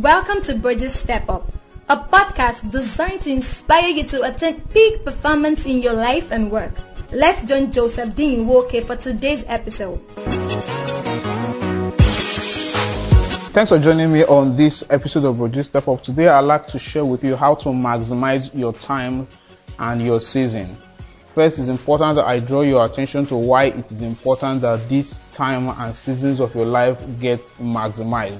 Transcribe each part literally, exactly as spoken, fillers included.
Welcome to Bridges Step Up, a podcast designed to inspire you to attain peak performance in your life and work. Let's join Joseph Dean Woke for today's episode. Thanks for joining me on this episode of Bridges Step Up. Today I'd like to share with you how to maximize your time and your season. First, it's important that I draw your attention to why it is important that this time and seasons of your life get maximized.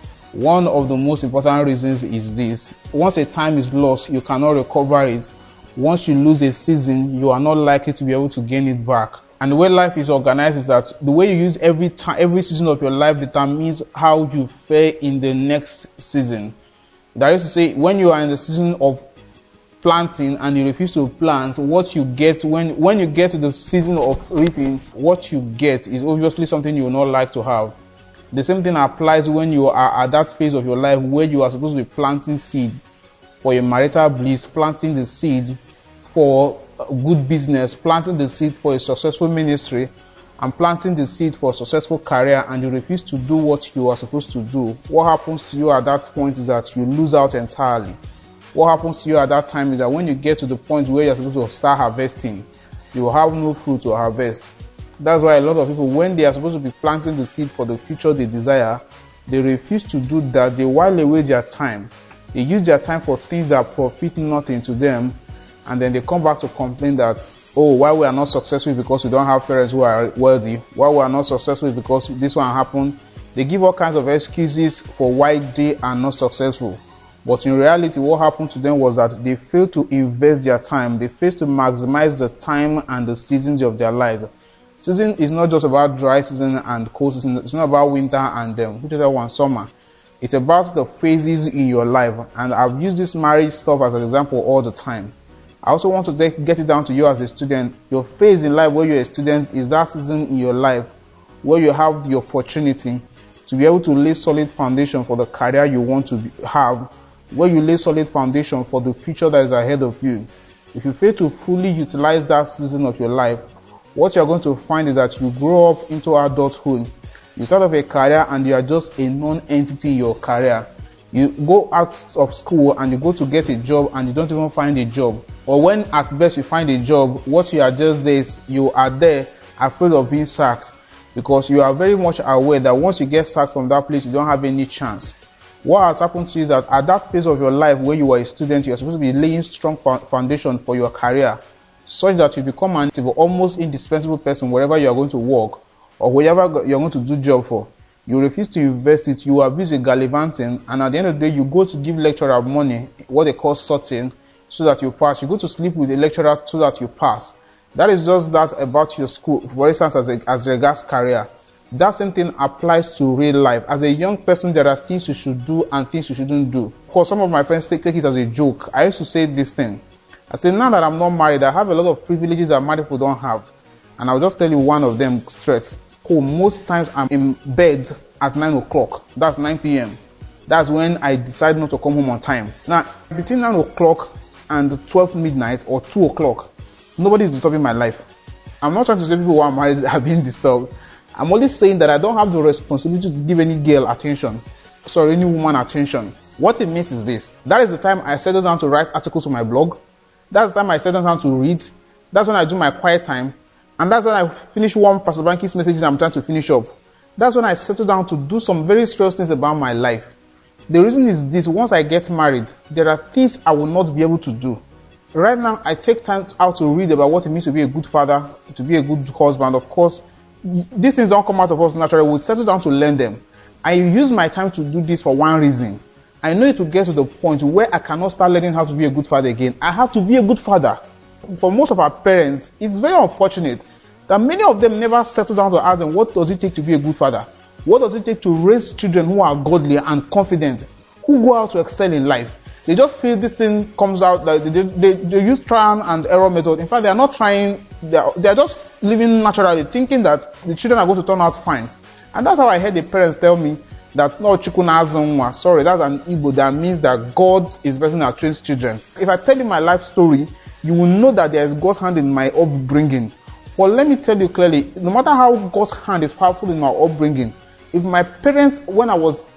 One of the most important reasons is this: once a time is lost, you cannot recover it. Once you lose a season, you are not likely to be able to gain it back. And the way life is organized is that the way you use every time, every season of your life determines how you fare in the next season. That is to say, when you are in the season of planting and you refuse to plant, what you get when when you get to the season of reaping, what you get is obviously something you will not like to have. The same thing applies when you are at that phase of your life where you are supposed to be planting seed for your marital bliss, planting the seed for good business, planting the seed for a successful ministry, and planting the seed for a successful career, and you refuse to do what you are supposed to do. What happens to you at that point is that you lose out entirely. What happens to you at that time is that when you get to the point where you're supposed to start harvesting, you will have no fruit to harvest. That's why a lot of people, when they are supposed to be planting the seed for the future they desire, they refuse to do that. They while away their time. They use their time for things that profit nothing to them, and then they come back to complain that, oh, why we are not successful because we don't have parents who are wealthy, why we are not successful because this one happened. They give all kinds of excuses for why they are not successful. But in reality, what happened to them was that they failed to invest their time. They failed to maximize the time and the seasons of their life. Season is not just about dry season and cold season. It's not about winter and um, which is one summer. It's about the phases in your life. And I've used this marriage stuff as an example all the time. I also want to get it down to you as a student. Your phase in life where you're a student is that season in your life where you have the opportunity to be able to lay solid foundation for the career you want to have, where you lay solid foundation for the future that is ahead of you. If you fail to fully utilize that season of your life, what you're going to find is that you grow up into adulthood. You start off a career and you are just a non-entity in your career. You go out of school and you go to get a job and you don't even find a job. Or when at best you find a job, what you are just there is you are there afraid of being sacked, because you are very much aware that once you get sacked from that place, you don't have any chance. What has happened to you is that at that phase of your life where you are a student, you're supposed to be laying strong foundation for your career, such that you become an almost indispensable person wherever you are going to work or wherever you're going to do job for. You refuse to invest it, you are busy gallivanting, and at the end of the day, you go to give lecturer money, what they call sorting, so that you pass. You go to sleep with the lecturer so that you pass. That is just that about your school, for instance, as, a, as regards career. That same thing applies to real life. As a young person, there are things you should do and things you shouldn't do. Of course, some of my friends take, take it as a joke. I used to say this thing. I say, now that I'm not married, I have a lot of privileges that married people don't have. And I'll just tell you one of them straight. Cool. Most times I'm in bed at nine o'clock. That's nine p.m. That's when I decide not to come home on time. Now, between nine o'clock and twelve midnight or two o'clock, nobody is disturbing my life. I'm not trying to say people who are married are being disturbed. I'm only saying that I don't have the responsibility to give any girl attention. Sorry, any woman attention. What it means is this. That is the time I settle down to write articles on my blog. That's the time I settle down to read. That's when I do my quiet time. And that's when I finish one Pastor Banky's messages I'm trying to finish up. That's when I settle down to do some very serious things about my life. The reason is this: once I get married, there are things I will not be able to do. Right now, I take time out to read about what it means to be a good father, to be a good husband. Of course, these things don't come out of us naturally. We settle down to learn them. I use my time to do this for one reason. I know it will get to the point where I cannot start learning how to be a good father again. I have to be a good father. For most of our parents, it's very unfortunate that many of them never settle down to ask them, what does it take to be a good father? What does it take to raise children who are godly and confident, who go out to excel in life? They just feel this thing comes out, like they, they, they use trial and error method. In fact, they are not trying, they are, they are just living naturally, thinking that the children are going to turn out fine. And that's how I heard the parents tell me that, no, Chukunazumwa, sorry, that's an Igbo, that means that God is the person that trains children. If I tell you my life story, you will know that there is God's hand in my upbringing. But let me tell you clearly, no matter how God's hand is powerful in my upbringing, if my parents, when I was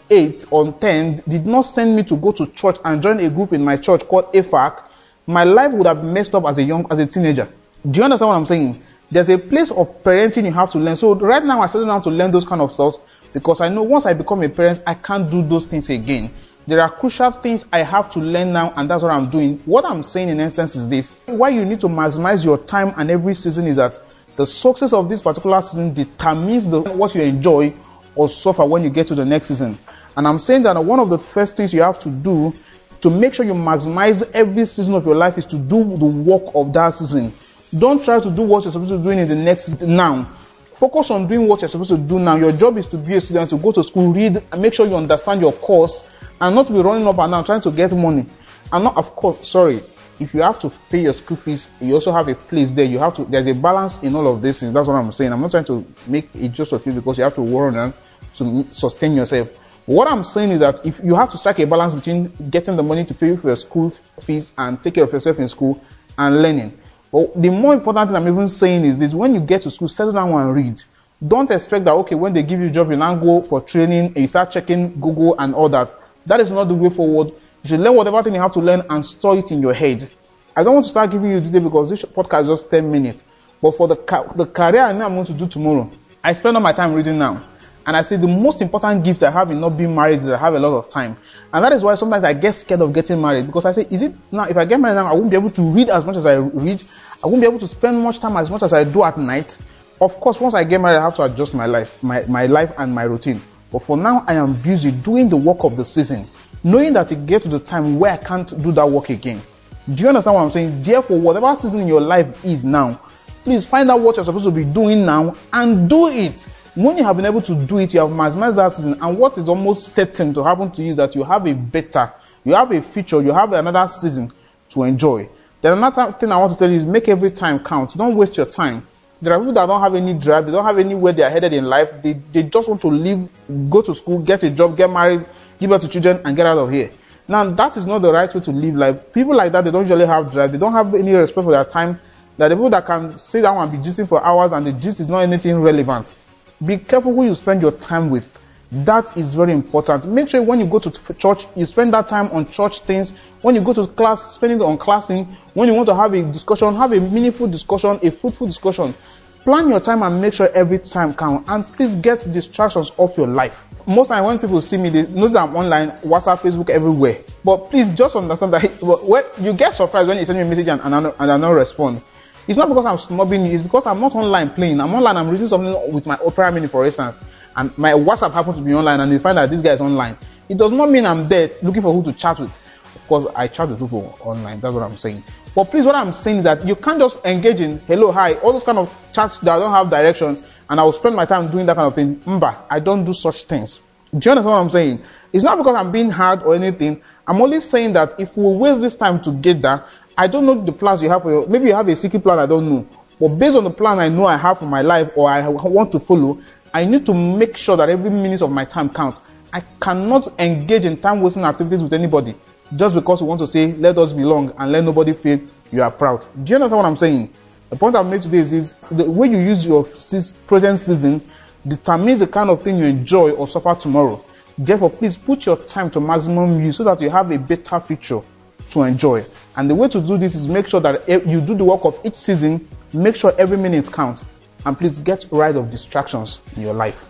eight or ten did not send me to go to church and join a group in my church called A F A C, my life would have been messed up as a young, as a teenager. Do you understand what I'm saying? There's a place of parenting you have to learn. So right now I started now to learn those kind of stuff because I know once I become a parent, I can't do those things again. There are crucial things I have to learn now, and that's what I'm doing. What I'm saying in essence is this: why you need to maximize your time and every season is that the success of this particular season determines the, what you enjoy or suffer when you get to the next season. And I'm saying that one of the first things you have to do to make sure you maximize every season of your life is to do the work of that season. Don't try to do what you're supposed to do in the next now. Focus on doing what you're supposed to do now. Your job is to be a student, to go to school, read, and make sure you understand your course, and not to be running up and down trying to get money. And not, of course, sorry, if you have to pay your school fees, you also have a place there. You have to, there's a balance in all of these things. That's what I'm saying. I'm not trying to make it just of you because you have to work on to sustain yourself. What I'm saying is that if you have to strike a balance between getting the money to pay for your school fees and take care of yourself in school and learning. But the more important thing I'm even saying is this: when you get to school, settle down and read. Don't expect that, okay, when they give you a job, you now go for training and you start checking Google and all that. That is not the way forward. You should learn whatever thing you have to learn and store it in your head. I don't want to start giving you detail because this podcast is just ten minutes. But for the, ca- the career I know I'm going to do tomorrow, I spend all my time reading now. And I say the most important gift I have in not being married is I have a lot of time. And that is why sometimes I get scared of getting married. Because I say, is it now, if I get married now, I won't be able to read as much as I read. I won't be able to spend much time as much as I do at night. Of course, once I get married, I have to adjust my life, my, my life and my routine. But for now, I am busy doing the work of the season, knowing that it gets to the time where I can't do that work again. Do you understand what I'm saying? Therefore, whatever season in your life is now, please find out what you're supposed to be doing now and do it. When you have been able to do it, you have maximized that season. And what is almost certain to happen to you is that you have a better, you have a future, you have another season to enjoy. Then another thing I want to tell you is make every time count. Don't waste your time. There are people that don't have any drive. They don't have anywhere they are headed in life. They, they just want to live, go to school, get a job, get married, give birth to children, and get out of here. Now, that is not the right way to live life. People like that, they don't usually have drive. They don't have any respect for their time. They're the people that can sit down and be gisting for hours, and the gist is not anything relevant. Be careful who you spend your time with. That is very important. Make sure when you go to church, you spend that time on church things. When you go to class, spend it on classing. When you want to have a discussion, have a meaningful discussion, a fruitful discussion. Plan your time and make sure every time counts. And please get distractions off your life. Most time when people see me, they know that I'm online, WhatsApp, Facebook, everywhere. But please just understand that you get surprised when you send me a message and, and, I, and I don't respond. It's not because I'm snubbing you, it's because I'm not online playing. I'm online, I'm reading something with my Opera Mini, for instance, and my WhatsApp happens to be online, and they find that this guy is online. It does not mean I'm there looking for who to chat with. Of course, I chat with people online, that's what I'm saying. But please, what I'm saying is that you can't just engage in hello, hi, all those kind of chats that don't have direction, and I will spend my time doing that kind of thing. Mba, I don't do such things. Do you understand what I'm saying? It's not because I'm being hard or anything. I'm only saying that if we waste this time together, I don't know the plans you have for your, maybe you have a secret plan, I don't know. But based on the plan I know I have for my life or I want to follow, I need to make sure that every minute of my time counts. I cannot engage in time wasting activities with anybody just because we want to say, let us belong and let nobody feel you are proud. Do you understand what I'm saying? The point I've made today is, is the way you use your present season determines the kind of thing you enjoy or suffer tomorrow. Therefore, please put your time to maximum use so that you have a better future to enjoy. And the way to do this is make sure that you do the work of each season, make sure every minute counts, and please get rid of distractions in your life.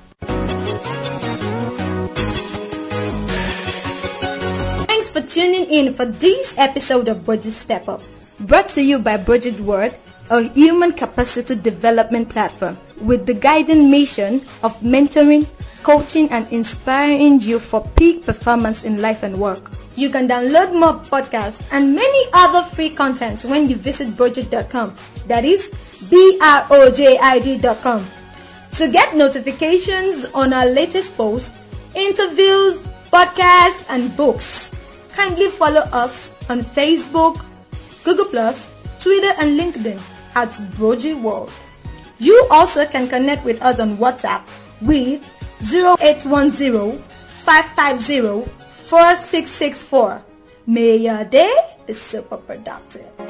Thanks for tuning in for this episode of Bridget Step Up, brought to you by Bridget Word, a human capacity development platform with the guiding mission of mentoring, coaching, and inspiring you for peak performance in life and work. You can download more podcasts and many other free content when you visit Bridget dot com. That is B R O J I D dot com. To get notifications on our latest posts, interviews, podcasts, and books, kindly follow us on Facebook, Google plus, Twitter, and LinkedIn at Bridget World. You also can connect with us on WhatsApp with zero eight one zero, five five zero, four six six four. May your day be super productive.